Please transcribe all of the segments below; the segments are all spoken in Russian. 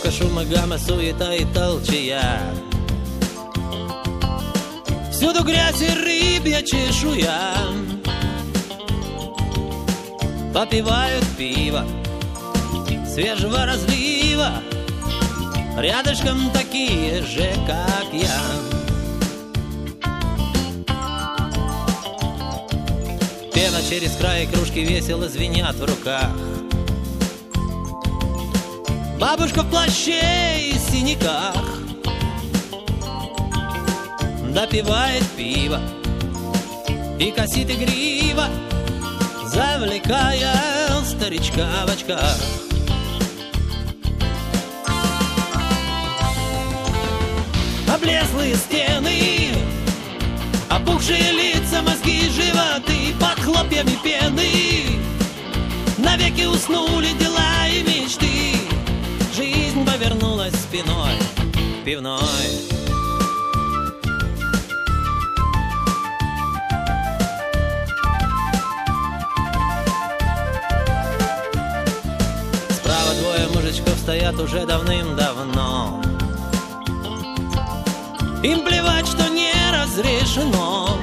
Тусовка, шума, гамма, суета и толчая. Всюду грязь и рыбья чешуя. Попивают пиво свежего разлива, рядышком такие же, как я. Пена через край, кружки весело звенят в руках. Бабушка в плаще и синяках допивает пиво и косит игриво, завлекая старичка в очках. Облезлые стены, опухшие лица, мозги, животы под хлопьями пены. Навеки уснули дела и мечты. Жизнь повернулась спиной к пивной. Справа двое мужичков стоят уже давным-давно. Им плевать, что не разрешено.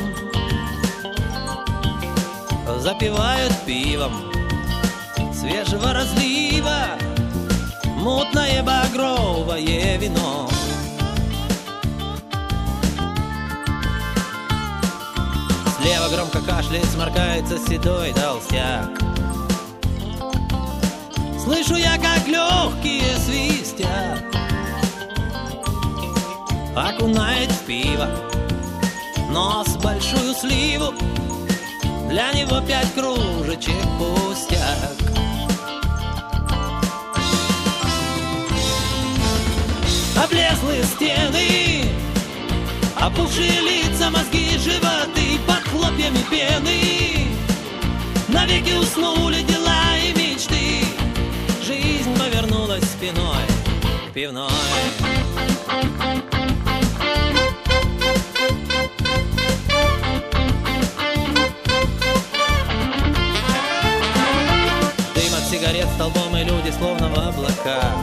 Запивают пивом свежего разлива мутное багровое вино. Слева громко кашляет, сморкается седой толстяк. Слышу я, как легкие свистят. Окунает в пиво нос большую сливу. Для него 5 кружечек пустяк. Облезлые стены, опухшие лица, мозги, животы под хлопьями пены. Навеки уснули дела и мечты. Жизнь повернулась спиной к пивной. Дым от сигарет столбом, и люди словно в облаках.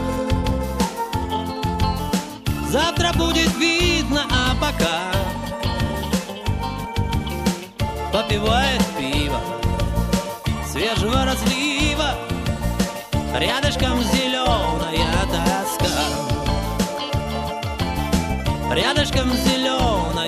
Завтра будет видно, а пока попивает пиво свежего разлива, рядышком зеленая тоска, рядышком зеленая